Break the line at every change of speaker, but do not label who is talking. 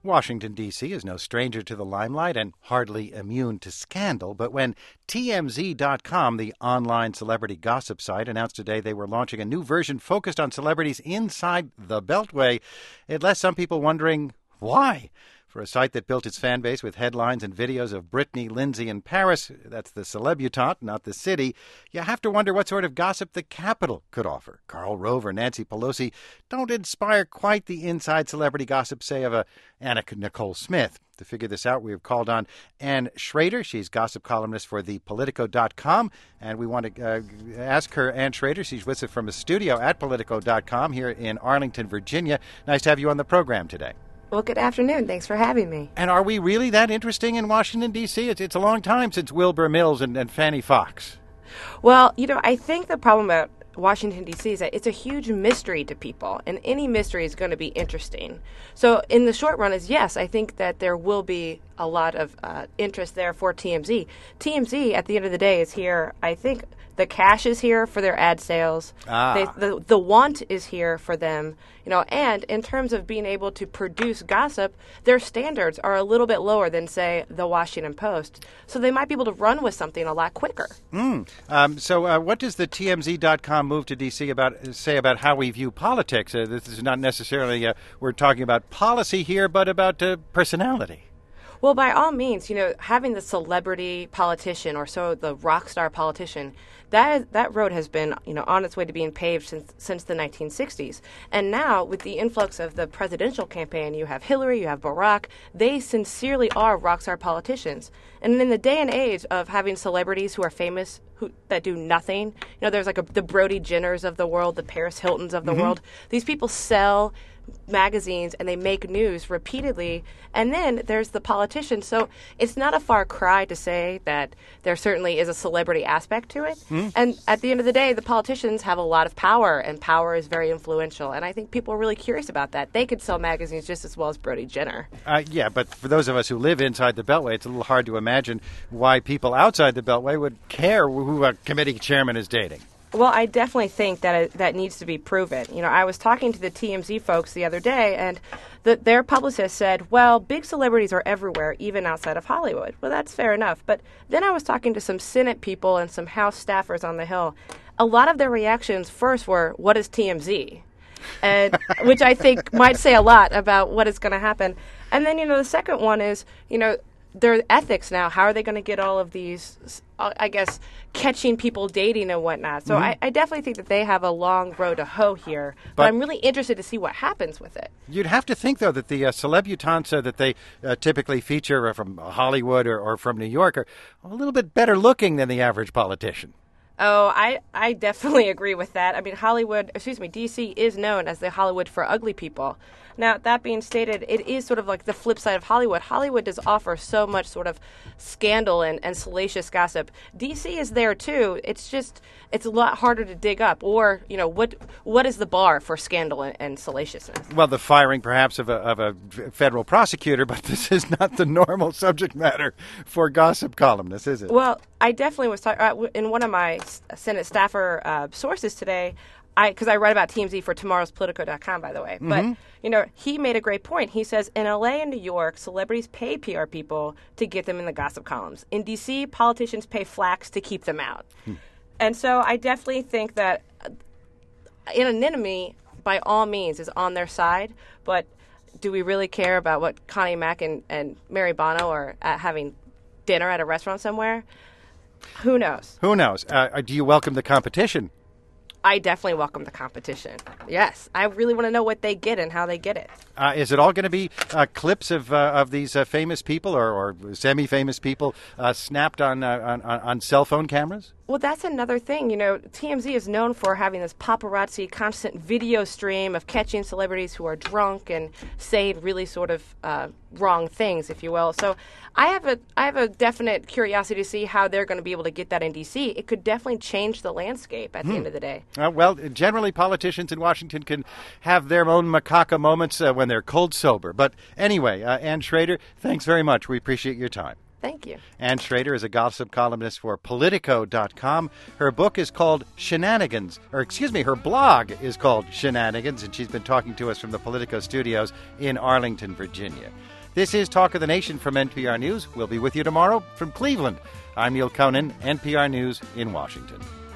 Washington, D.C. is no stranger to the limelight and hardly immune to scandal, but when TMZ.com, the online celebrity gossip site, announced today they were launching a new version focused on celebrities inside the Beltway, it left some people wondering why. For a site that built its fan base with headlines and videos of Britney, Lindsay, and Paris, that's the celebutante, not the city, you have to wonder what sort of gossip the Capitol could offer. Karl Rove or Nancy Pelosi don't inspire quite the inside celebrity gossip, say, of Anna Nicole Smith. To figure this out, we have called on Ann Schrader. She's gossip columnist for thepolitico.com, and we want to ask her, Ann Schrader, she's with us from a studio at politico.com here in Arlington, Virginia. Nice to have you on the program today.
Well, good afternoon. Thanks for having me.
And are we really that interesting in Washington, D.C.? It's a long time since Wilbur Mills and Fannie Fox.
Well, I think the problem about Washington, D.C. is that it's a huge mystery to people, and any mystery is going to be interesting. So in the short run is, yes, I think that there will be a lot of interest there for TMZ. TMZ, at the end of the day, is here, I think. The cash is here for their ad sales. The want is here for them, and in terms of being able to produce gossip, their standards are a little bit lower than, say, the Washington Post. So they might be able to run with something a lot quicker.
So what does the TMZ.com move to D.C. say about how we view politics? This is not necessarily, we're talking about policy here, but about personality.
Well, by all means, having the celebrity politician or the rock star politician, that road has been, on its way to being paved since the 1960s. And now, with the influx of the presidential campaign, you have Hillary, you have Barack. They sincerely are rock star politicians. And in the day and age of having celebrities who are famous that do nothing, there's like the Brody Jenners of the world, the Paris Hiltons of the world. These people sell magazines and they make news repeatedly, and then there's the politicians. So it's not a far cry to say that there certainly is a celebrity aspect to it. And at the end of the day, the politicians have a lot of power, and power is very influential, and I think people are really curious about that. They could sell magazines just as well as Brody Jenner.
Yeah, but for those of us who live inside the Beltway, it's a little hard to imagine why people outside the Beltway would care who a committee chairman is dating.
Well, I definitely think that needs to be proven. I was talking to the TMZ folks the other day, and their publicist said, well, big celebrities are everywhere, even outside of Hollywood. Well, that's fair enough. But then I was talking to some Senate people and some House staffers on the Hill. A lot of their reactions first were, what is TMZ? And which I think might say a lot about what is going to happen. And then, the second one is, their ethics now. How are they going to get all of these, I guess, catching people dating and whatnot? So I definitely think that they have a long road to hoe here. But I'm really interested to see what happens with it.
You'd have to think, though, that the celebutantes that they typically feature from Hollywood or from New York are a little bit better looking than the average politician.
Oh, I definitely agree with that. I mean, D.C. is known as the Hollywood for ugly people. Now, that being stated, it is sort of like the flip side of Hollywood. Hollywood does offer so much sort of scandal and salacious gossip. D.C. is there, too. It's a lot harder to dig up. Or, what is the bar for scandal and salaciousness?
Well, the firing, perhaps, of a federal prosecutor, but this is not the normal subject matter for gossip columnists, is it?
Well, I definitely was talking in one of my Senate staffer sources today, because I write about TMZ for tomorrow's Politico.com, by the way. But, he made a great point. He says, in L.A. and New York, celebrities pay PR people to get them in the gossip columns. In D.C., politicians pay flacks to keep them out. And so I definitely think that anonymity, by all means, is on their side. But do we really care about what Connie Mack and Mary Bono are having dinner at a restaurant somewhere? Who knows?
Who knows? Do you welcome the competition?
I definitely welcome the competition. Yes. I really want to know what they get and how they get it.
Is it all going to be clips of these famous people or semi-famous people snapped on cell phone cameras?
Well, that's another thing. TMZ is known for having this paparazzi constant video stream of catching celebrities who are drunk and saying really sort of wrong things, if you will. So I have a definite curiosity to see how they're going to be able to get that in D.C. It could definitely change the landscape at the end of the day.
Well, generally politicians in Washington can have their own macaca moments when they're cold sober. But anyway, Ann Schrader, thanks very much. We appreciate your time.
Thank you.
Ann Schrader is a gossip columnist for Politico.com. Her book is called Shenanigans, her blog is called Shenanigans, and she's been talking to us from the Politico studios in Arlington, Virginia. This is Talk of the Nation from NPR News. We'll be with you tomorrow from Cleveland. I'm Neil Conan, NPR News in Washington.